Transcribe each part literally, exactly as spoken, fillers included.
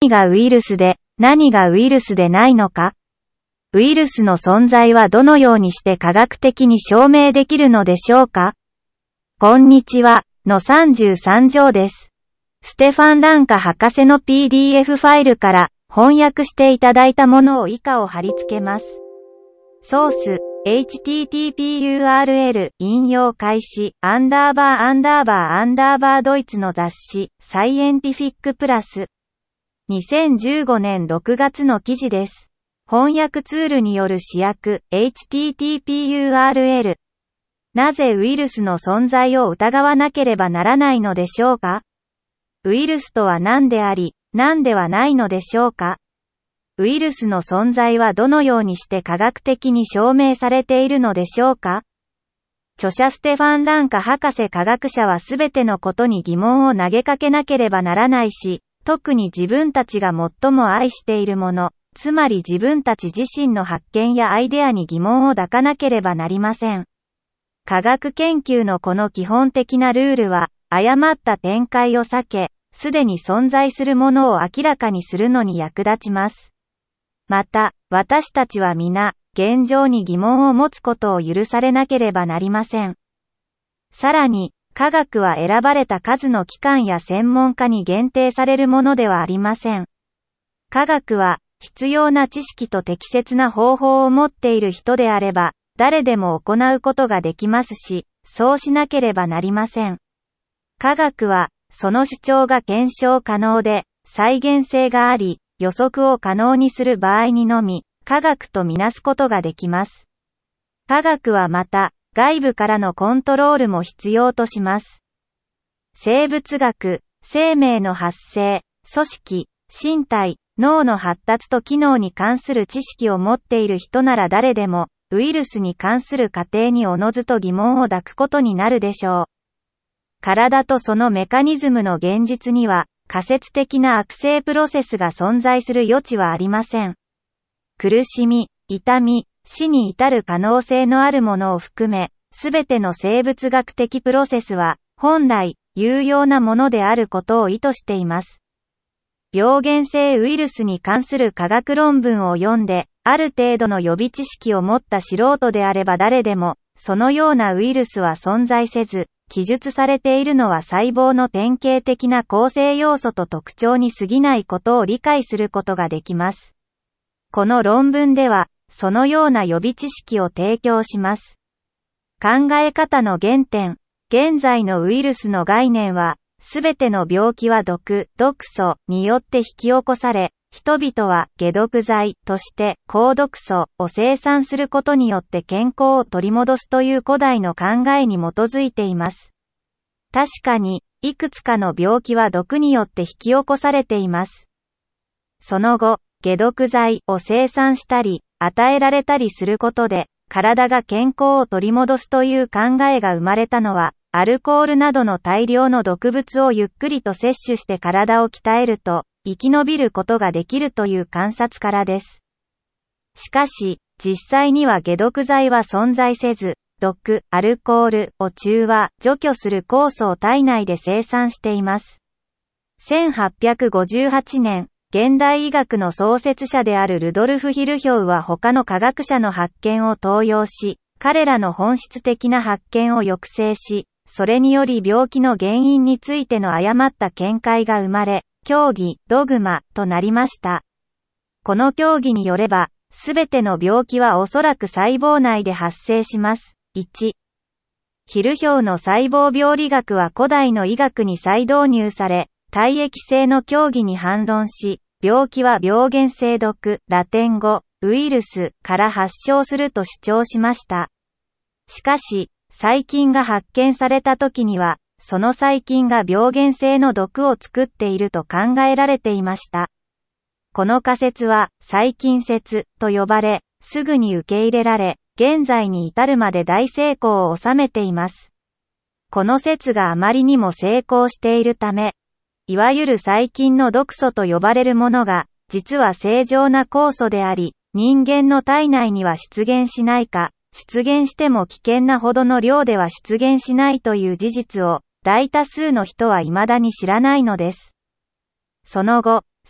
何がウイルスで、何がウイルスでないのか。ウイルスの存在はどのようにして科学的に証明できるのでしょうか。こんにちは、のさんじゅうさん条です。ステファン・ランカ博士の ピーディーエフ ファイルから翻訳していただいたものを以下を貼り付けます。ソース、エイチティーティーピーユーアールエル 引用開始、アンダーバーアンダーバーアンダーバードイツの雑誌、サイエンティフィックプラス。にせんじゅうごねんろくがつの記事です。翻訳ツールによる試訳、エイチティーティーピーユーアールエル。なぜウイルスの存在を疑わなければならないのでしょうか。ウイルスとは何であり、何ではないのでしょうか。ウイルスの存在はどのようにして科学的に証明されているのでしょうか。著者ステファン・ランカ博士科学者はすべてのことに疑問を投げかけなければならないし、特に自分たちが最も愛しているもの、つまり自分たち自身の発見やアイデアに疑問を抱かなければなりません。科学研究のこの基本的なルールは、誤った展開を避け、すでに存在するものを明らかにするのに役立ちます。また、私たちは皆、現状に疑問を持つことを許されなければなりません。さらに、科学は選ばれた数の機関や専門家に限定されるものではありません。科学は、必要な知識と適切な方法を持っている人であれば、誰でも行うことができますし、そうしなければなりません。科学は、その主張が検証可能で、再現性があり、予測を可能にする場合にのみ、科学とみなすことができます。科学はまた、外部からのコントロールも必要とします。生物学、生命の発生、組織、身体、脳の発達と機能に関する知識を持っている人なら誰でも、ウイルスに関する過程におのずと疑問を抱くことになるでしょう。体とそのメカニズムの現実には、仮説的な悪性プロセスが存在する余地はありません。苦しみ、痛み、死に至る可能性のあるものを含め、すべての生物学的プロセスは、本来、有用なものであることを意図しています。病原性ウイルスに関する科学論文を読んで、ある程度の予備知識を持った素人であれば誰でも、そのようなウイルスは存在せず、記述されているのは細胞の典型的な構成要素と特徴に過ぎないことを理解することができます。この論文では、そのような予備知識を提供します。考え方の原点、現在のウイルスの概念は、すべての病気は毒、毒素によって引き起こされ、人々は解毒剤として抗毒素を生産することによって健康を取り戻すという古代の考えに基づいています。確かに、いくつかの病気は毒によって引き起こされています。その後、解毒剤を生産したり、与えられたりすることで、体が健康を取り戻すという考えが生まれたのは、アルコールなどの大量の毒物をゆっくりと摂取して体を鍛えると、生き延びることができるという観察からです。しかし、実際には解毒剤は存在せず、毒、アルコールを中和、除去する酵素を体内で生産しています。せんはっぴゃくごじゅうはちねん、現代医学の創設者であるルドルフ・ヒルヒョウは他の科学者の発見を登用し、彼らの本質的な発見を抑制し、それにより病気の原因についての誤った見解が生まれ、教義、ドグマとなりました。この教義によれば、すべての病気はおそらく細胞内で発生します。いち. ヒルヒョウの細胞病理学は古代の医学に再導入され、体液性の教義に反論し、病気は病原性毒、ラテン語、ウイルスから発症すると主張しました。しかし、細菌が発見された時には、その細菌が病原性の毒を作っていると考えられていました。この仮説は、細菌説と呼ばれ、すぐに受け入れられ、現在に至るまで大成功を収めています。この説があまりにも成功しているため、いわゆる細菌の毒素と呼ばれるものが、実は正常な酵素であり、人間の体内には出現しないか、出現しても危険なほどの量では出現しないという事実を、大多数の人は未だに知らないのです。その後、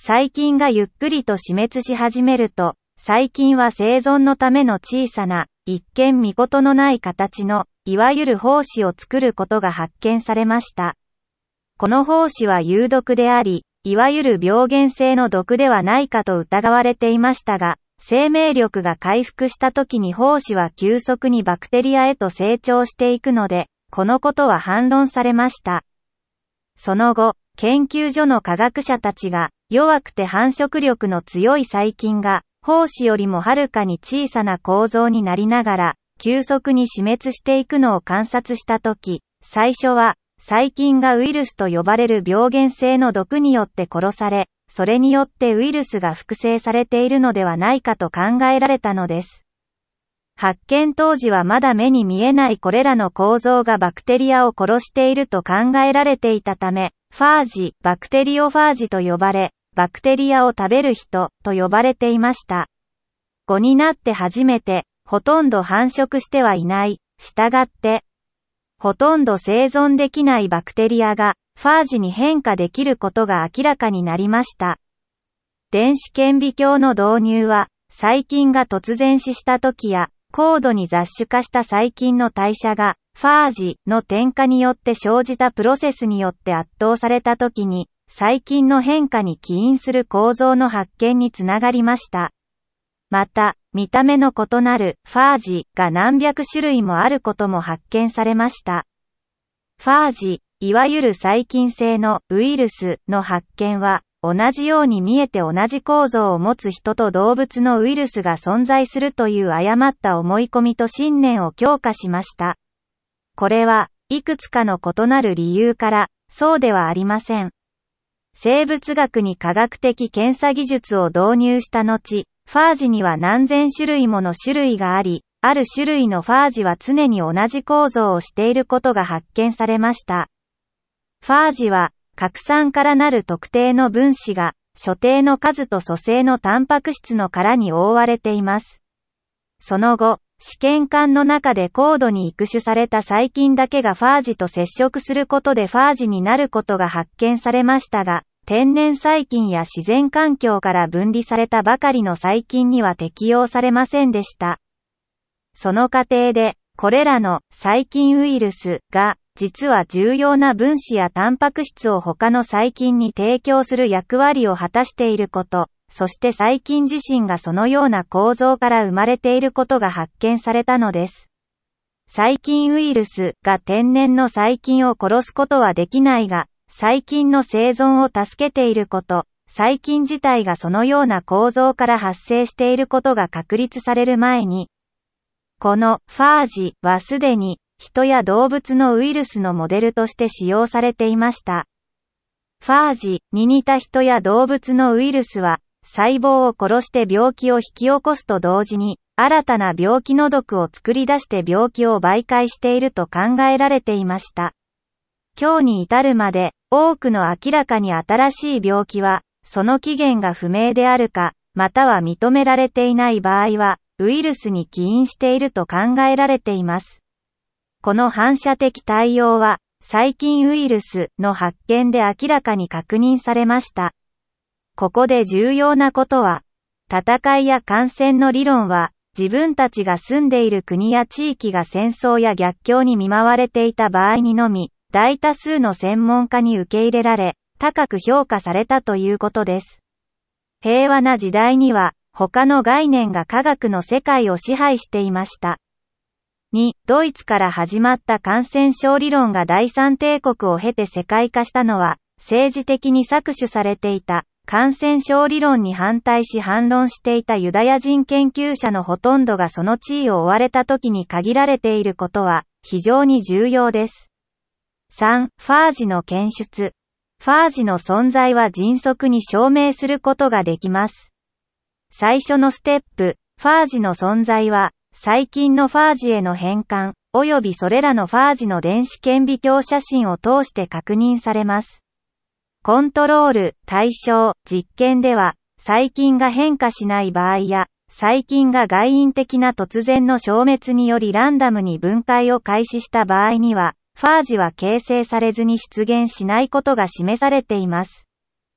細菌がゆっくりと死滅し始めると、細菌は生存のための小さな、一見見事のない形の、いわゆる胞子を作ることが発見されました。この胞子は有毒であり、いわゆる病原性の毒ではないかと疑われていましたが、生命力が回復した時に胞子は急速にバクテリアへと成長していくので、このことは反論されました。その後、研究所の科学者たちが、弱くて繁殖力の強い細菌が、胞子よりもはるかに小さな構造になりながら、急速に死滅していくのを観察したとき、最初は、細菌がウイルスと呼ばれる病原性の毒によって殺され、それによってウイルスが複製されているのではないかと考えられたのです。発見当時はまだ目に見えないこれらの構造がバクテリアを殺していると考えられていたため、ファージ、バクテリオファージと呼ばれ、バクテリアを食べる人と呼ばれていました。ごになって初めて、ほとんど繁殖してはいない、したがって、ほとんど生存できないバクテリアが、ファージに変化できることが明らかになりました。電子顕微鏡の導入は、細菌が突然死した時や、高度に雑種化した細菌の代謝が、ファージの添加によって生じたプロセスによって圧倒された時に、細菌の変化に起因する構造の発見につながりました。また、見た目の異なるファージが何百種類もあることも発見されました。ファージ、いわゆる細菌性のウイルスの発見は、同じように見えて同じ構造を持つ人と動物のウイルスが存在するという誤った思い込みと信念を強化しました。これはいくつかの異なる理由から、そうではありません。生物学に科学的検査技術を導入した後、ファージには何千種類もの種類があり、ある種類のファージは常に同じ構造をしていることが発見されました。ファージは、核酸からなる特定の分子が、所定の数と組成のタンパク質の殻に覆われています。その後、試験管の中で高度に育種された細菌だけがファージと接触することでファージになることが発見されましたが、天然細菌や自然環境から分離されたばかりの細菌には適用されませんでした。その過程で、これらの細菌ウイルスが、実は重要な分子やタンパク質を他の細菌に提供する役割を果たしていること、そして細菌自身がそのような構造から生まれていることが発見されたのです。細菌ウイルスが天然の細菌を殺すことはできないが、細菌の生存を助けていること、細菌自体がそのような構造から発生していることが確立される前に、このファージはすでに人や動物のウイルスのモデルとして使用されていました。ファージに似た人や動物のウイルスは細胞を殺して病気を引き起こすと同時に新たな病気の毒を作り出して病気を媒介していると考えられていました。今日に至るまで多くの明らかに新しい病気はその起源が不明であるか、または認められていない場合はウイルスに起因していると考えられています。この反射的対応は細菌ウイルスの発見で明らかに確認されました。ここで重要なことは、戦いや感染の理論は自分たちが住んでいる国や地域が戦争や逆境に見舞われていた場合にのみ、大多数の専門家に受け入れられ、高く評価されたということです。平和な時代には、他の概念が科学の世界を支配していました。に、ドイツから始まった感染症理論が第三帝国を経て世界化したのは、政治的に搾取されていた感染症理論に反対し反論していたユダヤ人研究者のほとんどがその地位を追われた時に限られていることは非常に重要です。さん. ファージの検出。ファージの存在は迅速に証明することができます。最初のステップ、ファージの存在は、細菌のファージへの変換、およびそれらのファージの電子顕微鏡写真を通して確認されます。コントロール、対象、実験では、細菌が変化しない場合や、細菌が外因的な突然の消滅によりランダムに分解を開始した場合には、ファージは形成されずに出現しないことが示されています。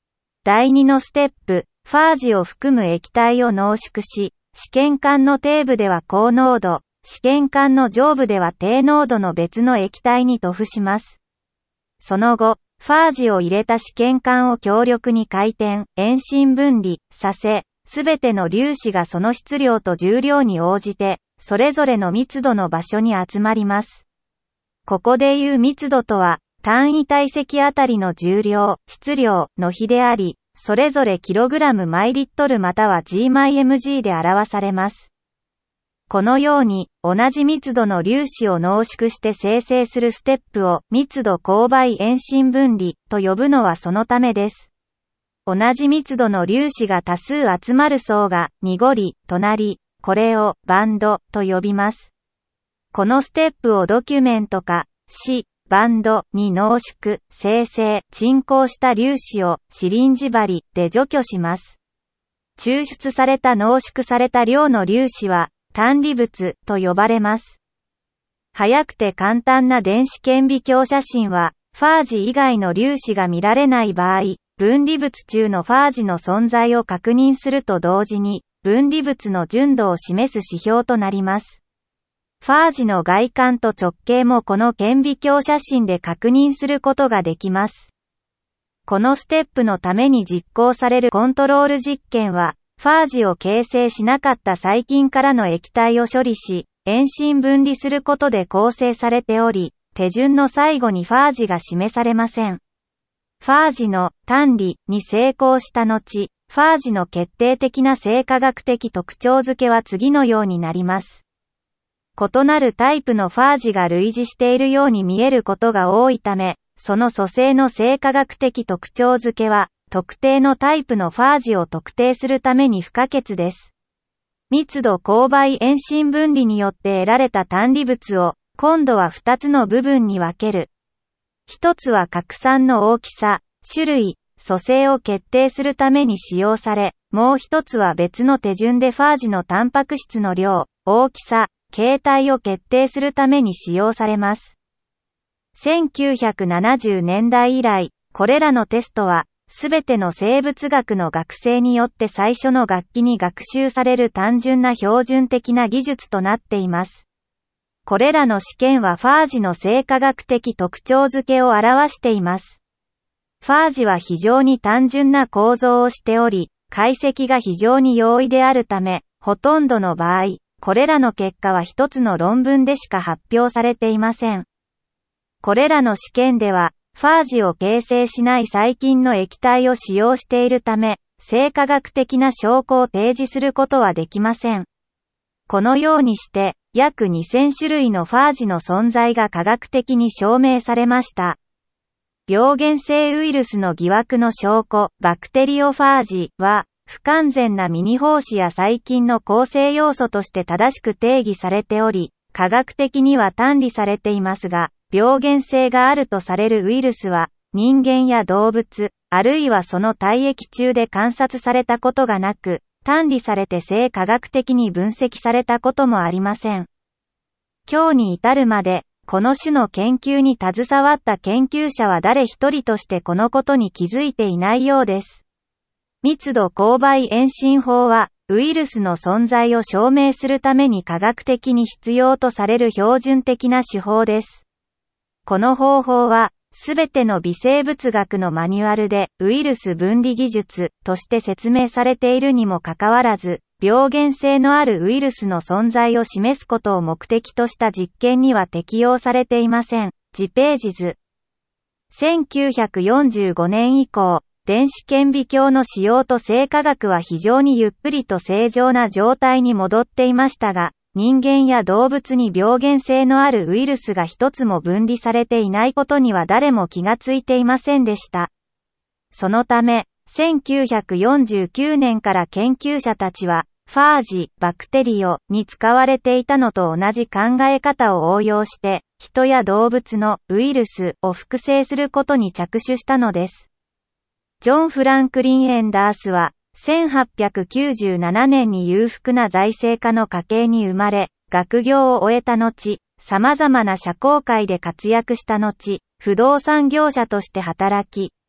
だいにのステップ、ファージを含む液体を濃縮し、試験管の底部では高濃度、試験管の上部では低濃度の別の液体に塗布します。その後、ファージを入れた試験管を強力に回転、遠心分離させ、すべての粒子がその質量と重量に応じて、それぞれの密度の場所に集まります。ここでいう密度とは、単位体積あたりの重量、質量の比であり、それぞれキログラムマイリットルまたは ジーマイエムジー で表されます。このように、同じ密度の粒子を濃縮して生成するステップを密度勾配遠心分離と呼ぶのはそのためです。同じ密度の粒子が多数集まる層が濁りとなり、これをバンドと呼びます。このステップをドキュメント化し、バンドに濃縮、生成、沈降した粒子をシリンジ針で除去します。抽出された濃縮された量の粒子は単離物と呼ばれます。早くて簡単な電子顕微鏡写真は、ファージ以外の粒子が見られない場合、分離物中のファージの存在を確認すると同時に、分離物の純度を示す指標となります。ファージの外観と直径もこの顕微鏡写真で確認することができます。このステップのために実行されるコントロール実験は、ファージを形成しなかった細菌からの液体を処理し、遠心分離することで構成されており、手順の最後にファージが示されません。ファージの単離に成功した後、ファージの決定的な生化学的特徴付けは次のようになります。異なるタイプのファージが類似しているように見えることが多いため、その組成の生化学的特徴付けは、特定のタイプのファージを特定するために不可欠です。密度勾配遠心分離によって得られた単離物を、今度はふたつの部分に分ける。一つは拡散の大きさ、種類、組成を決定するために使用され、もう一つは別の手順でファージのタンパク質の量、大きさ、形態を決定するために使用されます。せんきゅうひゃくななじゅうねんだい以来、これらのテストは、すべての生物学の学生によって最初の学期に学習される単純な標準的な技術となっています。これらの試験はファージの生化学的特徴付けを表しています。ファージは非常に単純な構造をしており、解析が非常に容易であるため、ほとんどの場合、これらの結果は一つの論文でしか発表されていません。これらの試験では、ファージを形成しない細菌の液体を使用しているため、生化学的な証拠を提示することはできません。このようにして、約にせんしゅるいのファージの存在が科学的に証明されました。病原性ウイルスの疑惑の証拠、バクテリオファージは、不完全なミニ胞子や細菌の構成要素として正しく定義されており、科学的には単離されていますが、病原性があるとされるウイルスは、人間や動物、あるいはその体液中で観察されたことがなく、単離されて生化学的に分析されたこともありません。今日に至るまで、この種の研究に携わった研究者は誰一人としてこのことに気づいていないようです。密度勾配遠心法は、ウイルスの存在を証明するために科学的に必要とされる標準的な手法です。この方法は、すべての微生物学のマニュアルでウイルス分離技術として説明されているにもかかわらず、病原性のあるウイルスの存在を示すことを目的とした実験には適用されていません。ジページズ。せんきゅうひゃくよんじゅうごねん以降、電子顕微鏡の使用と生化学は非常にゆっくりと正常な状態に戻っていましたが、人間や動物に病原性のあるウイルスが一つも分離されていないことには誰も気がついていませんでした。そのため、せんきゅうひゃくよんじゅうきゅうねんから研究者たちは、ファージ、バクテリオに使われていたのと同じ考え方を応用して、人や動物のウイルスを複製することに着手したのです。ジョン・フランクリン・エンダースは、せんはっぴゃくきゅうじゅうななねんに裕福な財政家の家系に生まれ、学業を終えた後、様々な社交界で活躍した後、不動産業者として働き、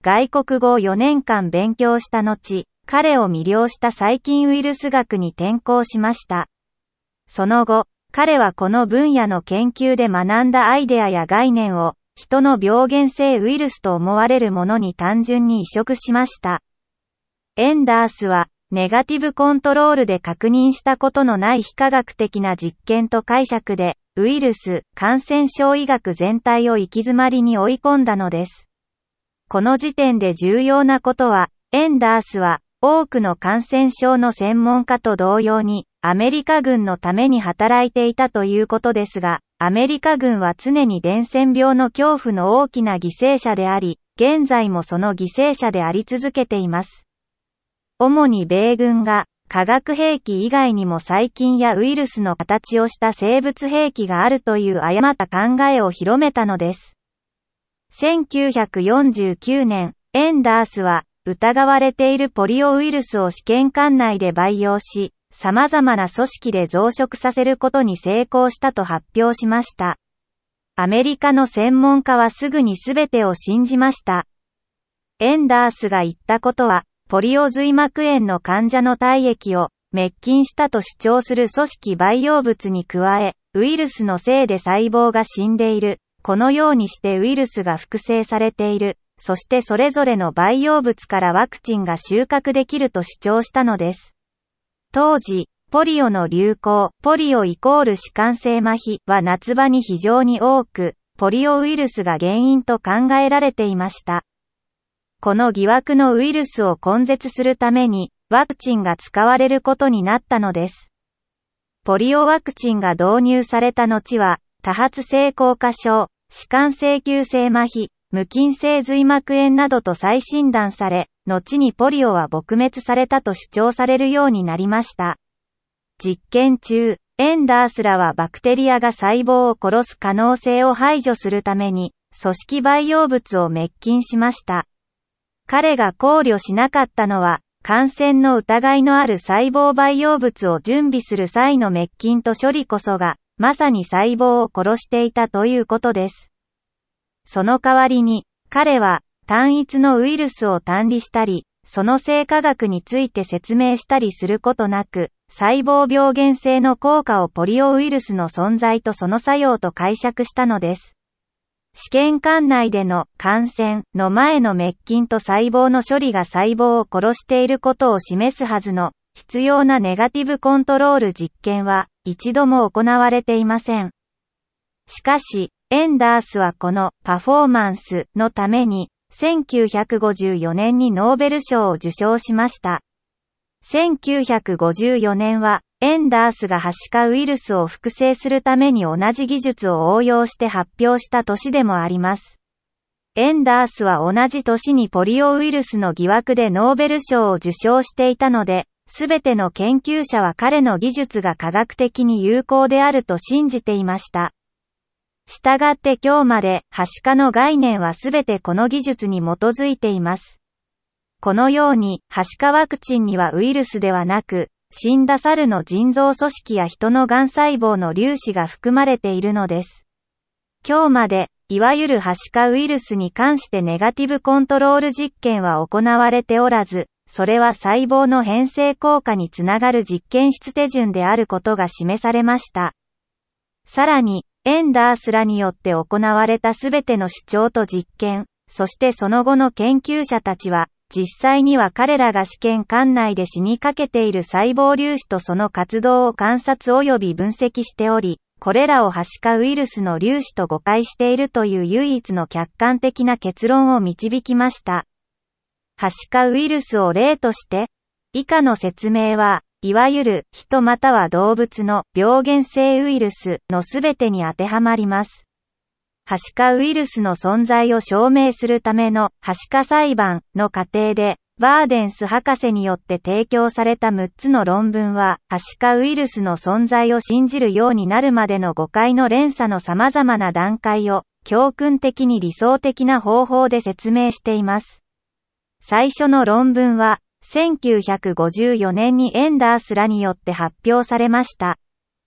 外国語をよねんかん勉強した後、彼を魅了した細菌ウイルス学に転向しました。その後、彼はこの分野の研究で学んだアイデアや概念を、人の病原性ウイルスと思われるものに単純に移植しました。エンダースは、ネガティブコントロールで確認したことのない非科学的な実験と解釈で、ウイルス、感染症医学全体を行き詰まりに追い込んだのです。この時点で重要なことは、エンダースは、多くの感染症の専門家と同様に、アメリカ軍のために働いていたということですが、アメリカ軍は常に伝染病の恐怖の大きな犠牲者であり、現在もその犠牲者であり続けています。主に米軍が、化学兵器以外にも細菌やウイルスの形をした生物兵器があるという誤った考えを広めたのです。せんきゅうひゃくよんじゅうきゅうねん、エンダースは、疑われているポリオウイルスを試験管内で培養し、様々な組織で増殖させることに成功したと発表しました。アメリカの専門家はすぐに全てを信じました。エンダースが言ったことは、ポリオ髄膜炎の患者の体液を滅菌したと主張する組織培養物に加え、ウイルスのせいで細胞が死んでいる。このようにしてウイルスが複製されている。そしてそれぞれの培養物からワクチンが収穫できると主張したのです。当時、ポリオの流行、ポリオイコール弛緩性麻痺は夏場に非常に多く、ポリオウイルスが原因と考えられていました。この疑惑のウイルスを根絶するために、ワクチンが使われることになったのです。ポリオワクチンが導入された後は、多発性硬化症、弛緩性急性麻痺、無菌性髄膜炎などと再診断され、後にポリオは撲滅されたと主張されるようになりました。実験中、エンダースらはバクテリアが細胞を殺す可能性を排除するために、組織培養物を滅菌しました。彼が考慮しなかったのは、感染の疑いのある細胞培養物を準備する際の滅菌と処理こそが、まさに細胞を殺していたということです。その代わりに、彼は単一のウイルスを単理したり、その生化学について説明したりすることなく、細胞病原性の効果をポリオウイルスの存在とその作用と解釈したのです。試験管内での感染の前の滅菌と細胞の処理が細胞を殺していることを示すはずの必要なネガティブコントロール実験は一度も行われていません。しかし、エンダースはこのパフォーマンスのためにせんきゅうひゃくごじゅうよねんにノーベル賞を受賞しました。せんきゅうひゃくごじゅうよねんはエンダースがハシカウイルスを複製するために同じ技術を応用して発表した年でもあります。エンダースは同じ年にポリオウイルスの疑惑でノーベル賞を受賞していたので、すべての研究者は彼の技術が科学的に有効であると信じていました。したがって今日まで、ハシカの概念はすべてこの技術に基づいています。このように、ハシカワクチンにはウイルスではなく、死んだ猿の腎臓組織や人の癌細胞の粒子が含まれているのです。今日まで、いわゆるハシカウイルスに関してネガティブコントロール実験は行われておらず、それは細胞の変性効果につながる実験室手順であることが示されました。さらに、エンダースらによって行われたすべての主張と実験、そしてその後の研究者たちは、実際には彼らが試験管内で死にかけている細胞粒子とその活動を観察及び分析しており、これらをハシカウイルスの粒子と誤解しているという唯一の客観的な結論を導きました。ハシカウイルスを例として、以下の説明は、いわゆる人または動物の病原性ウイルスのすべてに当てはまります。ハシカウイルスの存在を証明するためのハシカ裁判の過程で、バーデンス博士によって提供されたむっつの論文は、ハシカウイルスの存在を信じるようになるまでの誤解の連鎖の様々な段階を、教訓的に理想的な方法で説明しています。最初の論文は、せんきゅうひゃくごじゅうよねんにエンダースらによって発表されました。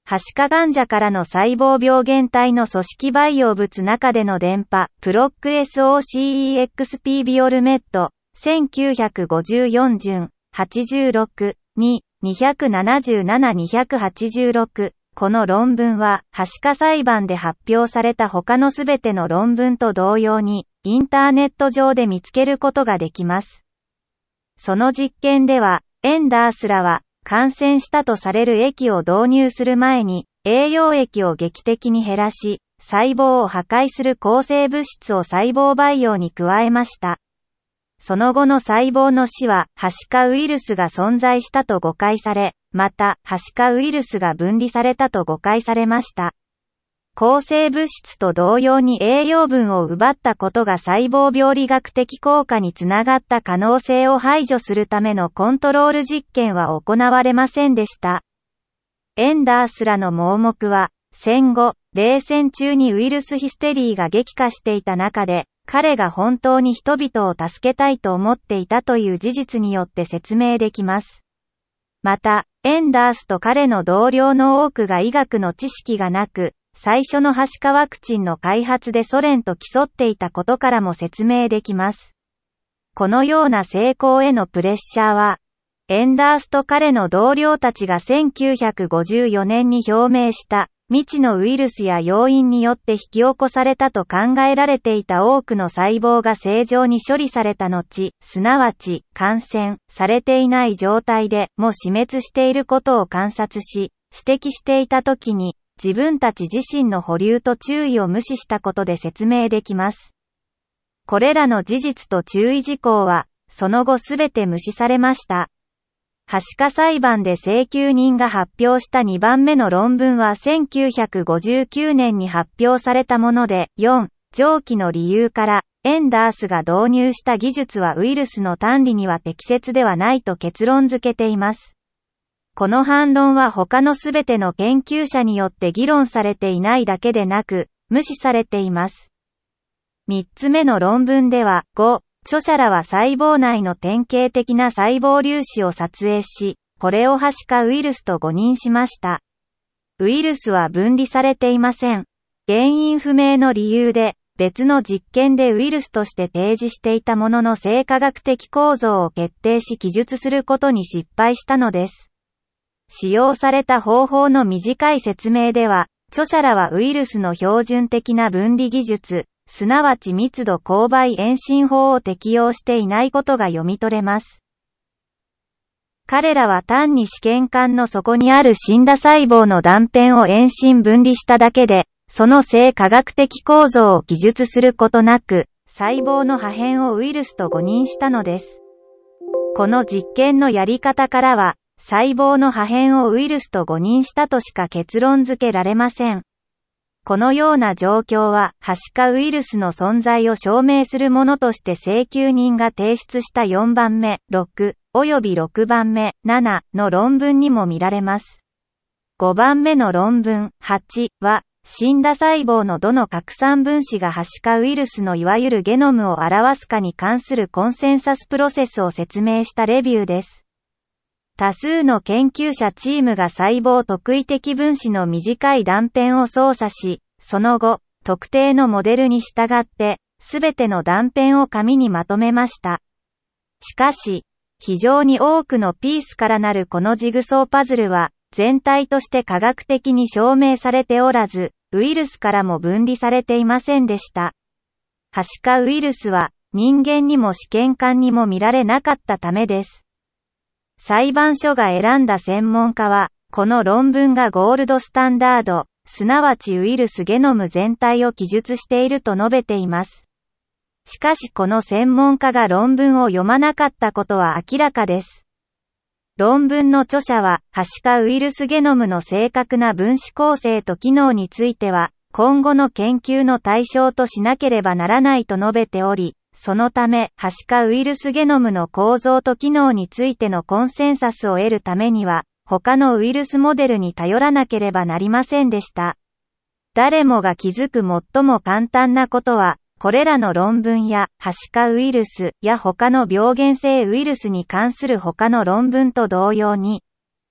はしか患者からの細胞病原体の組織培養物中での電波、プロック エスオーシーイーエックスピー ビオルメット、せんきゅうひゃくごじゅうよん順、はちじゅうろく、に、にひゃくななじゅうなな、にひゃくはちじゅうろく。この論文は、はしか裁判で発表された他のすべての論文と同様に、インターネット上で見つけることができます。その実験では、エンダースらは、感染したとされる液を導入する前に、栄養液を劇的に減らし、細胞を破壊する抗生物質を細胞培養に加えました。その後の細胞の死は、はしかウイルスが存在したと誤解され、また、はしかウイルスが分離されたと誤解されました。抗生物質と同様に栄養分を奪ったことが細胞病理学的効果につながった可能性を排除するためのコントロール実験は行われませんでした。エンダースらの盲目は、戦後、冷戦中にウイルスヒステリーが激化していた中で、彼が本当に人々を助けたいと思っていたという事実によって説明できます。また、エンダースと彼の同僚の多くが医学の知識がなく、最初のはしかワクチンの開発でソ連と競っていたことからも説明できます。このような成功へのプレッシャーは、エンダースと彼の同僚たちがせんきゅうひゃくごじゅうよねんに表明した未知のウイルスや要因によって引き起こされたと考えられていた多くの細胞が正常に処理された後、すなわち感染されていない状態でも死滅していることを観察し、指摘していたときに、自分たち自身の保留と注意を無視したことで説明できます。これらの事実と注意事項は、その後すべて無視されました。はしか裁判で請求人が発表したにばんめの論文はせんきゅうひゃくごじゅうきゅうねんに発表されたもので、よん、上記の理由から、エンダースが導入した技術はウイルスの単理には適切ではないと結論付けています。この反論は他のすべての研究者によって議論されていないだけでなく、無視されています。みっつめの論文では、ご、著者らは細胞内の典型的な細胞粒子を撮影し、これをはしかウイルスと誤認しました。ウイルスは分離されていません。原因不明の理由で、別の実験でウイルスとして提示していたものの生化学的構造を決定し記述することに失敗したのです。使用された方法の短い説明では、著者らはウイルスの標準的な分離技術、すなわち密度勾配遠心法を適用していないことが読み取れます。彼らは単に試験管の底にある死んだ細胞の断片を遠心分離しただけで、その生化学的構造を記述することなく、細胞の破片をウイルスと誤認したのです。この実験のやり方からは、細胞の破片をウイルスと誤認したとしか結論付けられません。このような状況は、はしかウイルスの存在を証明するものとして請求人が提出したよんばんめ、ろく、およびろくばんめ、ななの論文にも見られます。ごばんめの論文、はちは、死んだ細胞のどの拡散分子がはしかウイルスのいわゆるゲノムを表すかに関するコンセンサスプロセスを説明したレビューです。多数の研究者チームが細胞特異的分子の短い断片を操作し、その後、特定のモデルに従って、すべての断片を紙にまとめました。しかし、非常に多くのピースからなるこのジグソーパズルは、全体として科学的に証明されておらず、ウイルスからも分離されていませんでした。はしかウイルスは、人間にも試験管にも見られなかったためです。裁判所が選んだ専門家は、この論文がゴールドスタンダード、すなわちウイルスゲノム全体を記述していると述べています。しかしこの専門家が論文を読まなかったことは明らかです。論文の著者は、はしかウイルスゲノムの正確な分子構成と機能については、今後の研究の対象としなければならないと述べており、そのため、はしかウイルスゲノムの構造と機能についてのコンセンサスを得るためには、他のウイルスモデルに頼らなければなりませんでした。誰もが気づく最も簡単なことは、これらの論文や、はしかウイルスや他の病原性ウイルスに関する他の論文と同様に、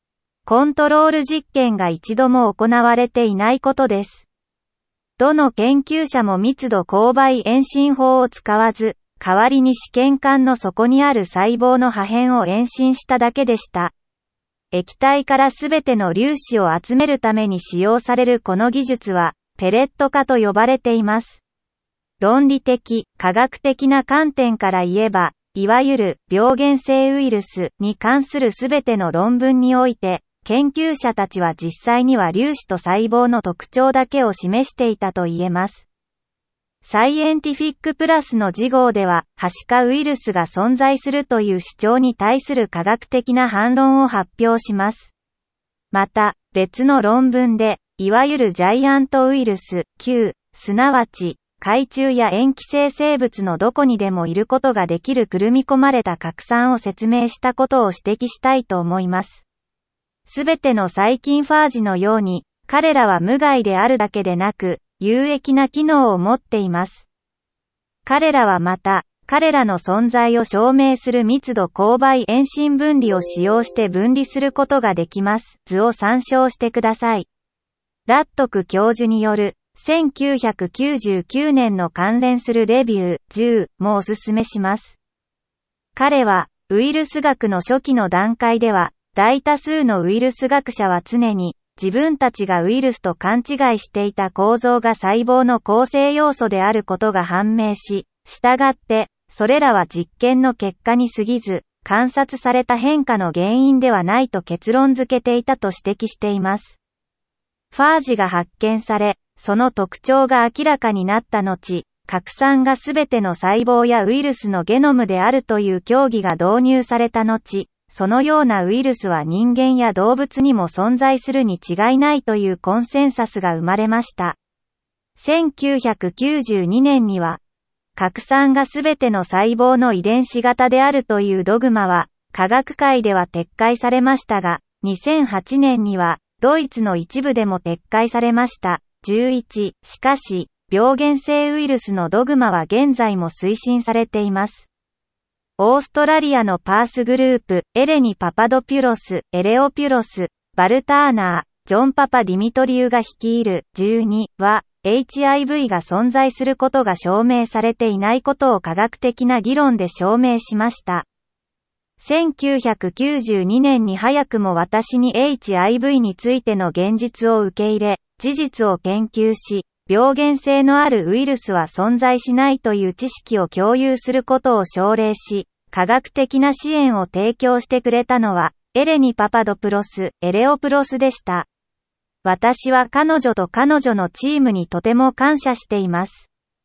コントロール実験が一度も行われていないことです。どの研究者も密度勾配遠心法を使わず、代わりに試験管の底にある細胞の破片を遠心しただけでした。液体からすべての粒子を集めるために使用されるこの技術は、ペレット化と呼ばれています。論理的、科学的な観点から言えば、いわゆる病原性ウイルスに関するすべての論文において、研究者たちは実際には粒子と細胞の特徴だけを示していたと言えます。サイエンティフィックプラスの次号では、ハシカウイルスが存在するという主張に対する科学的な反論を発表します。また、別の論文で、いわゆるジャイアントウイルス、Q、すなわち、海中や塩基性生物のどこにでもいることができるくるみ込まれた核酸を説明したことを指摘したいと思います。すべての細菌ファージのように、彼らは無害であるだけでなく、有益な機能を持っています。彼らはまた、彼らの存在を証明する密度勾配遠心分離を使用して分離することができます。図を参照してください。ラットク教授による、せんきゅうひゃくきゅうじゅうきゅうねんの関連するレビューじゅうもおすすめします。彼は、ウイルス学の初期の段階では、大多数のウイルス学者は常に、自分たちがウイルスと勘違いしていた構造が細胞の構成要素であることが判明し、したがって、それらは実験の結果に過ぎず、観察された変化の原因ではないと結論付けていたと指摘しています。ファージが発見され、その特徴が明らかになった後、核酸がすべての細胞やウイルスのゲノムであるという教義が導入された後、そのようなウイルスは人間や動物にも存在するに違いないというコンセンサスが生まれました。せんきゅうひゃくきゅうじゅうにねんには、核酸がすべての細胞の遺伝子型であるというドグマは、科学界では撤回されましたが、にせんはちねんには、ドイツの一部でも撤回されました。じゅういち、しかし、病原性ウイルスのドグマは現在も推進されています。オーストラリアのパースグループ、エレニ・パパドピュロス、エレオピュロス、バルターナー、ジョン・パパ・ディミトリウが率いるじゅうには、エイチアイブイ が存在することが証明されていないことを科学的な議論で証明しました。せんきゅうひゃくきゅうじゅうにねんに早くも私に エイチアイブイ についての現実を受け入れ、事実を研究し、病原性のあるウイルスは存在しないという知識を共有することを奨励し、科学的な支援を提供してくれたのは、エレニ・パパドプロス、エレオプロスでした。私は彼女と彼女のチームにとても感謝しています。